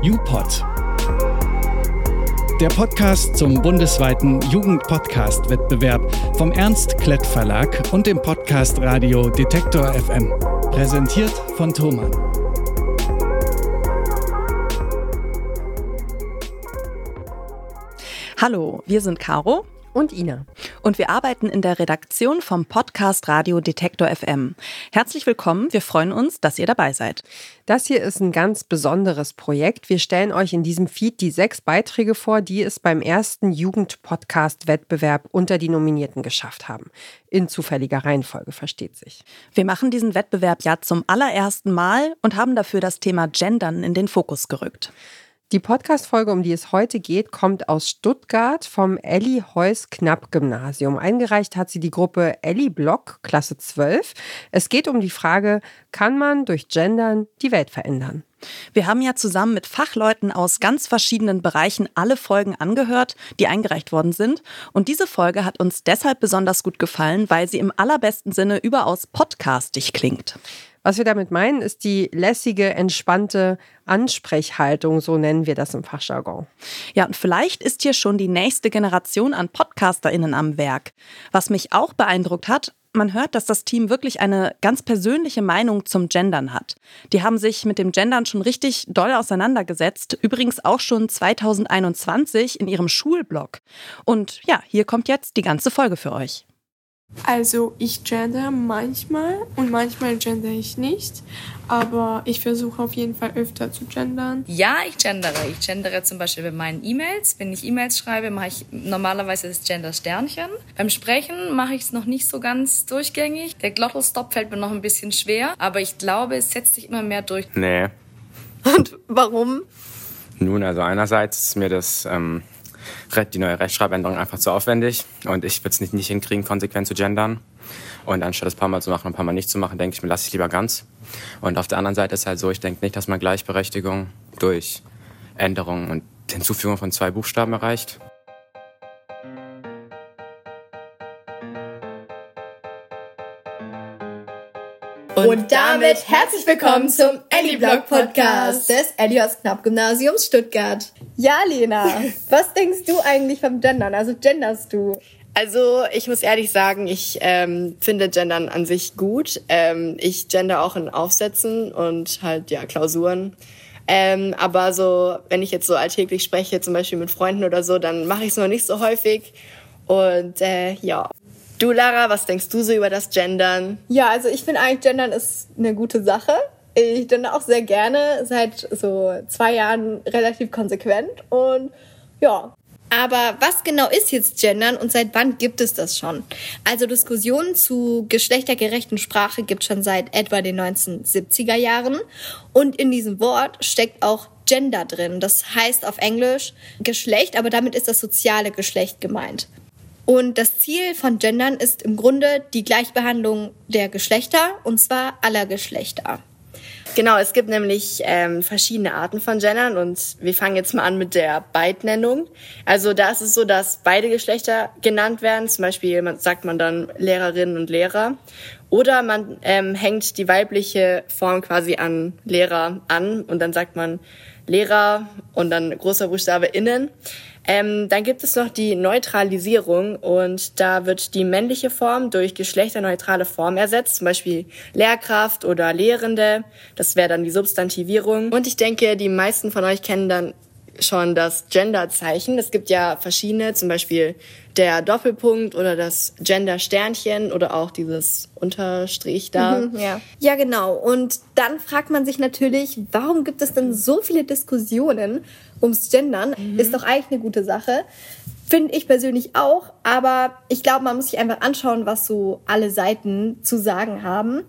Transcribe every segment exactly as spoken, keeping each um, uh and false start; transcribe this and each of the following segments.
YouPod. Der Podcast zum bundesweiten Jugend-Podcast-Wettbewerb vom Ernst-Klett Verlag und dem Podcast Radio Detektor F M. Präsentiert von Thomann. Hallo, wir sind Caro und Ina. Und wir arbeiten in der Redaktion vom Podcast Radio Detektor F M. Herzlich willkommen, wir freuen uns, dass ihr dabei seid. Das hier ist ein ganz besonderes Projekt. Wir stellen euch in diesem Feed die sechs Beiträge vor, die es beim ersten Jugend-Podcast-Wettbewerb unter die Nominierten geschafft haben. In zufälliger Reihenfolge, versteht sich. Wir machen diesen Wettbewerb ja zum allerersten Mal und haben dafür das Thema Gendern in den Fokus gerückt. Die Podcast-Folge, um die es heute geht, kommt aus Stuttgart vom Elli-Heuss-Knapp-Gymnasium. Eingereicht hat sie die Gruppe Elli Block, Klasse zwölf. Es geht um die Frage, kann man durch Gendern die Welt verändern? Wir haben ja zusammen mit Fachleuten aus ganz verschiedenen Bereichen alle Folgen angehört, die eingereicht worden sind. Und diese Folge hat uns deshalb besonders gut gefallen, weil sie im allerbesten Sinne überaus podcastig klingt. Was wir damit meinen, ist die lässige, entspannte Ansprechhaltung, so nennen wir das im Fachjargon. Ja, und vielleicht ist hier schon die nächste Generation an PodcasterInnen am Werk. Was mich auch beeindruckt hat, man hört, dass das Team wirklich eine ganz persönliche Meinung zum Gendern hat. Die haben sich mit dem Gendern schon richtig doll auseinandergesetzt, übrigens auch schon zweitausendeinundzwanzig in ihrem Schulblog. Und ja, hier kommt jetzt die ganze Folge für euch. Also ich gender manchmal und manchmal gender ich nicht, aber ich versuche auf jeden Fall öfter zu gendern. Ja, ich gendere. Ich gendere zum Beispiel bei meinen E-Mails. Wenn ich E-Mails schreibe, mache ich normalerweise das Gender-Sternchen. Beim Sprechen mache ich es noch nicht so ganz durchgängig. Der Glottalstop fällt mir noch ein bisschen schwer, aber ich glaube, es setzt sich immer mehr durch. Nee. Und warum? Nun, also einerseits ist mir das... Ähm die neue Rechtschreibänderung einfach zu aufwendig und ich würde es nicht, nicht hinkriegen, konsequent zu gendern. Und anstatt es ein paar Mal zu machen und ein paar Mal nicht zu machen, denke ich mir, lasse ich lieber ganz. Und auf der anderen Seite ist halt so, ich denke nicht, dass man Gleichberechtigung durch Änderung und Hinzufügung von zwei Buchstaben erreicht. Und damit herzlich willkommen zum Elli-Blog-Podcast des Elli-Heuss-Knapp-Gymnasiums Stuttgart. Ja, Lena, was denkst du eigentlich vom Gendern? Also genderst du? Also ich muss ehrlich sagen, ich ähm, finde Gendern an sich gut. Ähm, ich gender auch in Aufsätzen und halt ja Klausuren. Ähm, aber so, wenn ich jetzt so alltäglich spreche, zum Beispiel mit Freunden oder so, dann mache ich es noch nicht so häufig. Und äh, ja. Du, Lara, was denkst du so über das Gendern? Ja, also ich finde eigentlich, Gendern ist eine gute Sache. Ich gender auch sehr gerne, seit so zwei Jahren relativ konsequent und ja. Aber was genau ist jetzt Gendern und seit wann gibt es das schon? Also Diskussionen zu geschlechtergerechten Sprache gibt es schon seit etwa den neunzehnhundertsiebziger Jahren. Und in diesem Wort steckt auch Gender drin. Das heißt auf Englisch Geschlecht, aber damit ist das soziale Geschlecht gemeint. Und das Ziel von Gendern ist im Grunde die Gleichbehandlung der Geschlechter, und zwar aller Geschlechter. Genau, es gibt nämlich ähm, verschiedene Arten von Gendern und wir fangen jetzt mal an mit der Beidnennung. Also da ist es so, dass beide Geschlechter genannt werden. Zum Beispiel man, sagt man dann Lehrerinnen und Lehrer. Oder man ähm, hängt die weibliche Form quasi an Lehrer an und dann sagt man Lehrer und dann großer Buchstabe innen. Ähm, dann gibt es noch die Neutralisierung und da wird die männliche Form durch geschlechterneutrale Form ersetzt, zum Beispiel Lehrkraft oder Lehrende. Das wäre dann die Substantivierung. Und ich denke, die meisten von euch kennen dann schon das Genderzeichen. Es gibt ja verschiedene, zum Beispiel der Doppelpunkt oder das Gender-Sternchen oder auch dieses Unterstrich da. Mhm, ja. ja, genau. Und dann fragt man sich natürlich, warum gibt es denn so viele Diskussionen ums Gendern? Mhm. Ist doch eigentlich eine gute Sache. Finde ich persönlich auch. Aber ich glaube, man muss sich einfach anschauen, was so alle Seiten zu sagen haben.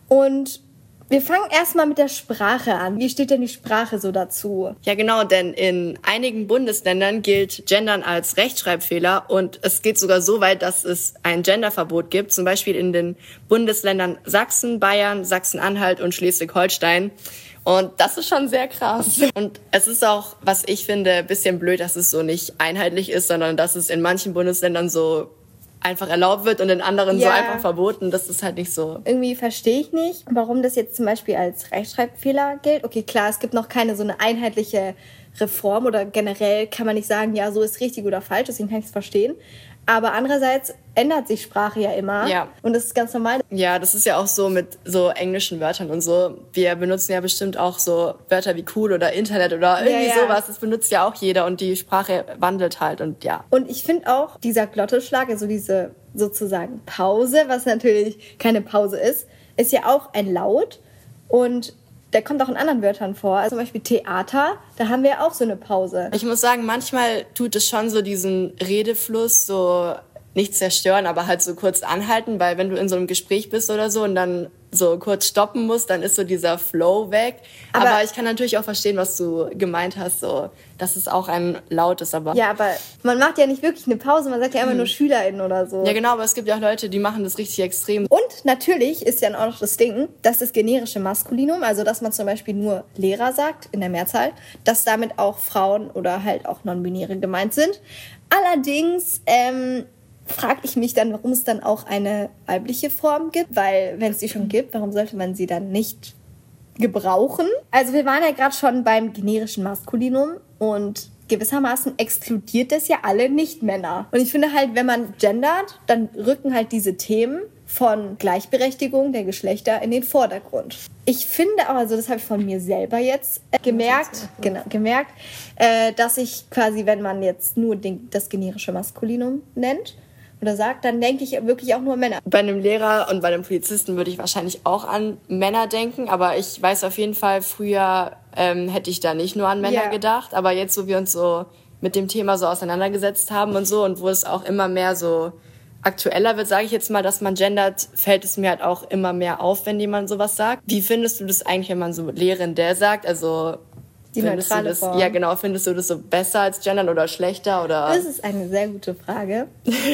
Und wir fangen erstmal mit der Sprache an. Wie steht denn die Sprache so dazu? Ja, genau, denn in einigen Bundesländern gilt Gendern als Rechtschreibfehler und es geht sogar so weit, dass es ein Genderverbot gibt, zum Beispiel in den Bundesländern Sachsen, Bayern, Sachsen-Anhalt und Schleswig-Holstein. Und das ist schon sehr krass. Und es ist auch, was ich finde, ein bisschen blöd, dass es so nicht einheitlich ist, sondern dass es in manchen Bundesländern so einfach erlaubt wird und in anderen Ja. so einfach verboten. Das ist halt nicht so. Irgendwie verstehe ich nicht, warum das jetzt zum Beispiel als Rechtschreibfehler gilt. Okay, klar, es gibt noch keine so eine einheitliche Reform oder generell kann man nicht sagen, ja, so ist richtig oder falsch, deswegen kann ich es verstehen. Aber andererseits ändert sich Sprache ja immer. Ja. Und das ist ganz normal. Ja, das ist ja auch so mit so englischen Wörtern und so. Wir benutzen ja bestimmt auch so Wörter wie cool oder Internet oder irgendwie Ja, ja. sowas. Das benutzt ja auch jeder und die Sprache wandelt halt und ja. Und ich finde auch, dieser Glottisschlag, also diese sozusagen Pause, was natürlich keine Pause ist, ist ja auch ein Laut. Und der kommt auch in anderen Wörtern vor. Also zum Beispiel Theater, da haben wir ja auch so eine Pause. Ich muss sagen, manchmal tut es schon so diesen Redefluss so nicht zerstören, aber halt so kurz anhalten, weil wenn du in so einem Gespräch bist oder so und dann so kurz stoppen musst, dann ist so dieser Flow weg. Aber, aber ich kann natürlich auch verstehen, was du gemeint hast, so, dass es auch ein Laut ist, aber... Ja, aber man macht ja nicht wirklich eine Pause, man sagt ja immer Hm. nur SchülerInnen oder so. Ja, genau, aber es gibt ja auch Leute, die machen das richtig extrem. Und natürlich ist dann auch noch das Ding, dass das generische Maskulinum, also dass man zum Beispiel nur Lehrer sagt, in der Mehrzahl, dass damit auch Frauen oder halt auch Non-Binäre gemeint sind. Allerdings ähm, frage ich mich dann, warum es dann auch eine weibliche Form gibt, weil wenn es die schon gibt, warum sollte man sie dann nicht gebrauchen? Also wir waren ja gerade schon beim generischen Maskulinum und gewissermaßen exkludiert das ja alle Nicht-Männer. Und ich finde halt, wenn man gendert, dann rücken halt diese Themen von Gleichberechtigung der Geschlechter in den Vordergrund. Ich finde auch, also das habe ich von mir selber jetzt äh, gemerkt, genau, gemerkt, äh, dass ich quasi, wenn man jetzt nur den, das generische Maskulinum nennt oder sagt, dann denke ich wirklich auch nur an Männer. Bei einem Lehrer und bei einem Polizisten würde ich wahrscheinlich auch an Männer denken, aber ich weiß auf jeden Fall, früher ähm, hätte ich da nicht nur an Männer Ja. gedacht, aber jetzt, wo wir uns so mit dem Thema so auseinandergesetzt haben und so und wo es auch immer mehr so aktueller wird, sage ich jetzt mal, dass man gendert, fällt es mir halt auch immer mehr auf, wenn jemand sowas sagt. Wie findest du das eigentlich, wenn man so lehrender sagt? Also Die findest du neutrale das, Form. Ja, genau. Findest du das so besser als gendern oder schlechter? Oder? Das ist eine sehr gute Frage.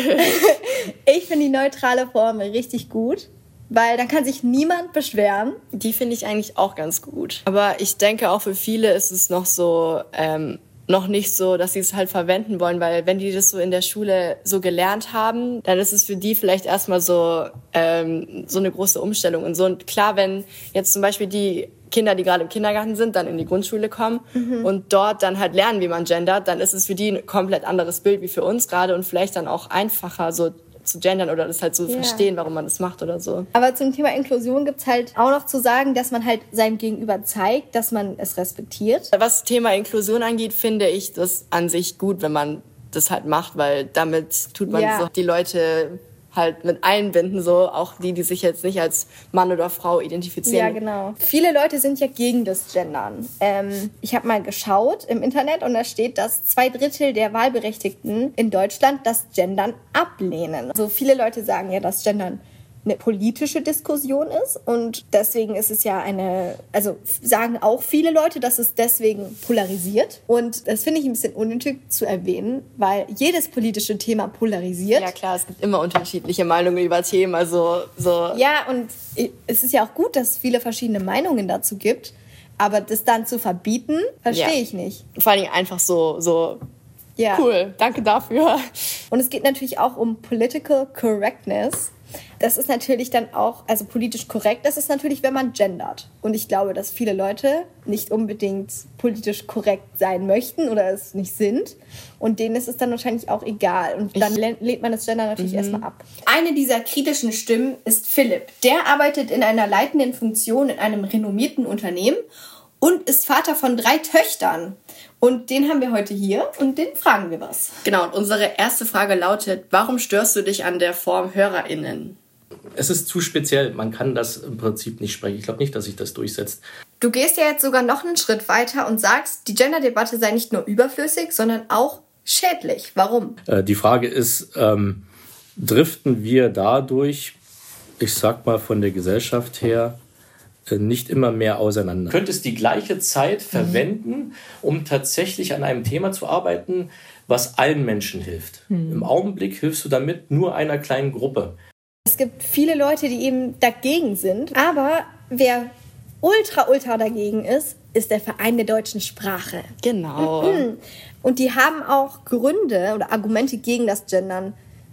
Ich finde die neutrale Form richtig gut, weil dann kann sich niemand beschweren. Die finde ich eigentlich auch ganz gut. Aber ich denke auch für viele ist es noch so, ähm, noch nicht so, dass sie es halt verwenden wollen, weil wenn die das so in der Schule so gelernt haben, dann ist es für die vielleicht erstmal so, ähm, so eine große Umstellung und so. Und klar, wenn jetzt zum Beispiel die Kinder, die gerade im Kindergarten sind, dann in die Grundschule kommen Mhm. und dort dann halt lernen, wie man gendert, dann ist es für die ein komplett anderes Bild wie für uns gerade und vielleicht dann auch einfacher so zu gendern oder das halt so Ja. verstehen, warum man das macht oder so. Aber zum Thema Inklusion gibt's halt auch noch zu sagen, dass man halt seinem Gegenüber zeigt, dass man es respektiert. Was Thema Inklusion angeht, finde ich das an sich gut, wenn man das halt macht, weil damit tut man Ja. so die Leute halt mit einbinden, so auch die, die sich jetzt nicht als Mann oder Frau identifizieren. Ja, genau. Viele Leute sind ja gegen das Gendern. Ähm, ich habe mal geschaut im Internet und da steht, dass zwei Drittel der Wahlberechtigten in Deutschland das Gendern ablehnen. Also viele Leute sagen ja, dass Gendern eine politische Diskussion ist und deswegen ist es ja eine, also sagen auch viele Leute, dass es deswegen polarisiert und das finde ich ein bisschen unnötig zu erwähnen, weil jedes politische Thema polarisiert. Ja klar, es gibt immer unterschiedliche Meinungen über Themen, also so. Ja, und es ist ja auch gut, dass es viele verschiedene Meinungen dazu gibt, aber das dann zu verbieten, verstehe Ja. ich nicht. Vor allem einfach so, so Ja. cool, danke dafür. Und es geht natürlich auch um Political Correctness. Das ist natürlich dann auch, also politisch korrekt, das ist natürlich, wenn man gendert. Und ich glaube, dass viele Leute nicht unbedingt politisch korrekt sein möchten oder es nicht sind. Und denen ist es dann wahrscheinlich auch egal. Und dann lehnt lehnt man das Gender natürlich Mhm. erstmal ab. Eine dieser kritischen Stimmen ist Philipp. Der arbeitet in einer leitenden Funktion in einem renommierten Unternehmen und ist Vater von drei Töchtern. Und den haben wir heute hier und den fragen wir was. Genau, und unsere erste Frage lautet, warum störst du dich an der Form HörerInnen? Es ist zu speziell. Man kann das im Prinzip nicht sprechen. Ich glaube nicht, dass sich das durchsetzt. Du gehst ja jetzt sogar noch einen Schritt weiter und sagst, die Gender-Debatte sei nicht nur überflüssig, sondern auch schädlich. Warum? Äh, die Frage ist, ähm, driften wir dadurch, ich sag mal von der Gesellschaft her, äh, nicht immer mehr auseinander? Du könntest die gleiche Zeit verwenden, um tatsächlich an einem Thema zu arbeiten, was allen Menschen hilft. Mhm. Im Augenblick hilfst du damit nur einer kleinen Gruppe. Es gibt viele Leute, die eben dagegen sind. Aber wer ultra, ultra dagegen ist, ist der Verein der deutschen Sprache. Genau. Mhm. Und die haben auch Gründe oder Argumente gegen das Gendern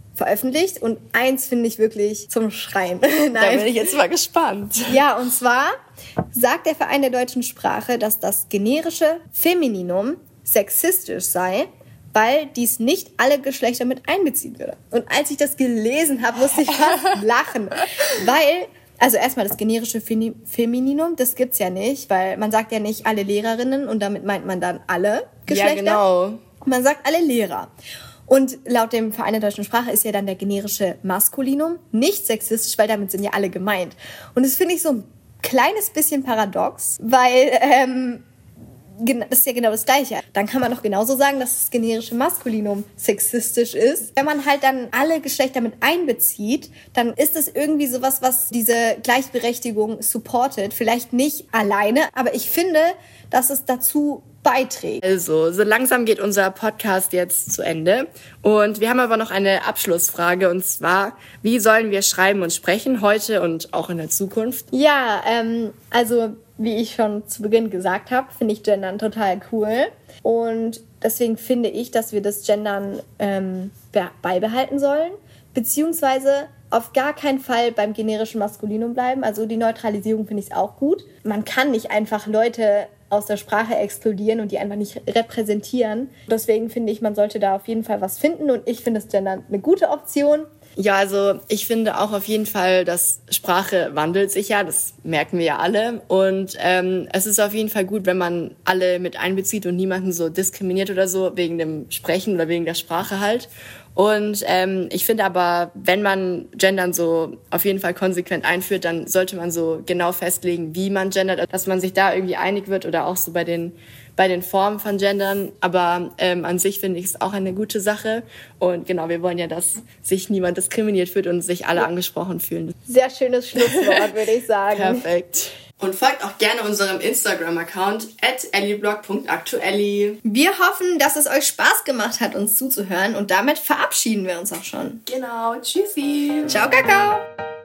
veröffentlicht und eins finde ich wirklich zum Schreien. Nein. Da bin ich jetzt mal gespannt. Ja, und zwar sagt der Verein der deutschen Sprache, dass das generische Femininum sexistisch sei, weil dies nicht alle Geschlechter mit einbeziehen würde. Und als ich das gelesen habe, musste ich fast lachen, weil, also erstmal das generische Femininum, das gibt's ja nicht, weil man sagt ja nicht alle Lehrerinnen und damit meint man dann alle Geschlechter. Ja, genau. Man sagt alle Lehrer. Und laut dem Verein der deutschen Sprache ist ja dann der generische Maskulinum nicht sexistisch, weil damit sind ja alle gemeint. Und das finde ich so ein kleines bisschen paradox, weil ähm, das ist ja genau das Gleiche. Dann kann man doch genauso sagen, dass das generische Maskulinum sexistisch ist. Wenn man halt dann alle Geschlechter mit einbezieht, dann ist es irgendwie sowas, was diese Gleichberechtigung supportet. Vielleicht nicht alleine, aber ich finde, dass es dazu beiträgt. Also, so langsam geht unser Podcast jetzt zu Ende. Und wir haben aber noch eine Abschlussfrage, und zwar, wie sollen wir schreiben und sprechen heute und auch in der Zukunft? Ja, ähm, also wie ich schon zu Beginn gesagt habe, finde ich Gendern total cool. Und deswegen finde ich, dass wir das Gendern ähm, beibehalten sollen, beziehungsweise auf gar keinen Fall beim generischen Maskulinum bleiben. Also die Neutralisierung finde ich auch gut. Man kann nicht einfach Leute aus der Sprache exkludieren und die einfach nicht repräsentieren. Deswegen finde ich, man sollte da auf jeden Fall was finden und ich finde das Gendern eine gute Option. Ja, also ich finde auch auf jeden Fall, dass Sprache wandelt sich ja, das merken wir ja alle. Und ähm, es ist auf jeden Fall gut, wenn man alle mit einbezieht und niemanden so diskriminiert oder so wegen dem Sprechen oder wegen der Sprache halt. Und ähm, ich finde aber, wenn man Gendern so auf jeden Fall konsequent einführt, dann sollte man so genau festlegen, wie man gendert, dass man sich da irgendwie einig wird oder auch so bei den bei den Formen von Gendern. Aber ähm, an sich finde ich es auch eine gute Sache. Und genau, wir wollen ja, dass sich niemand diskriminiert fühlt und sich alle angesprochen fühlen. Sehr schönes Schlusswort, würde ich sagen. Perfekt. Und folgt auch gerne unserem Instagram-Account at elliblog punkt aktuelli. Wir hoffen, dass es euch Spaß gemacht hat, uns zuzuhören. Und damit verabschieden wir uns auch schon. Genau. Tschüssi. Ciao, Kakao.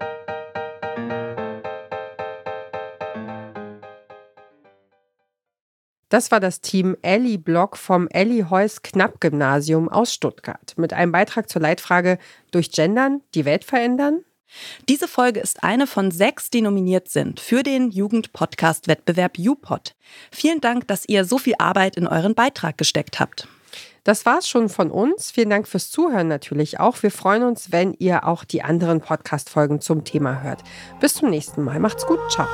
Das war das Team Elli Blog vom Elli-Heuss-Knapp-Gymnasium aus Stuttgart mit einem Beitrag zur Leitfrage Durch Gendern die Welt verändern? Diese Folge ist eine von sechs, die nominiert sind für den Jugend-Podcast-Wettbewerb YouPod. Vielen Dank, dass ihr so viel Arbeit in euren Beitrag gesteckt habt. Das war's schon von uns. Vielen Dank fürs Zuhören natürlich auch. Wir freuen uns, wenn ihr auch die anderen Podcast-Folgen zum Thema hört. Bis zum nächsten Mal. Macht's gut. Ciao.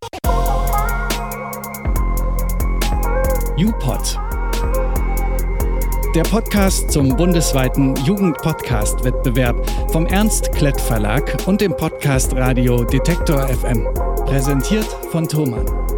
YouPod, der Podcast zum bundesweiten Jugend-Podcast-Wettbewerb vom Ernst Klett Verlag und dem Podcast Radio Detektor F M. Präsentiert von Thomann.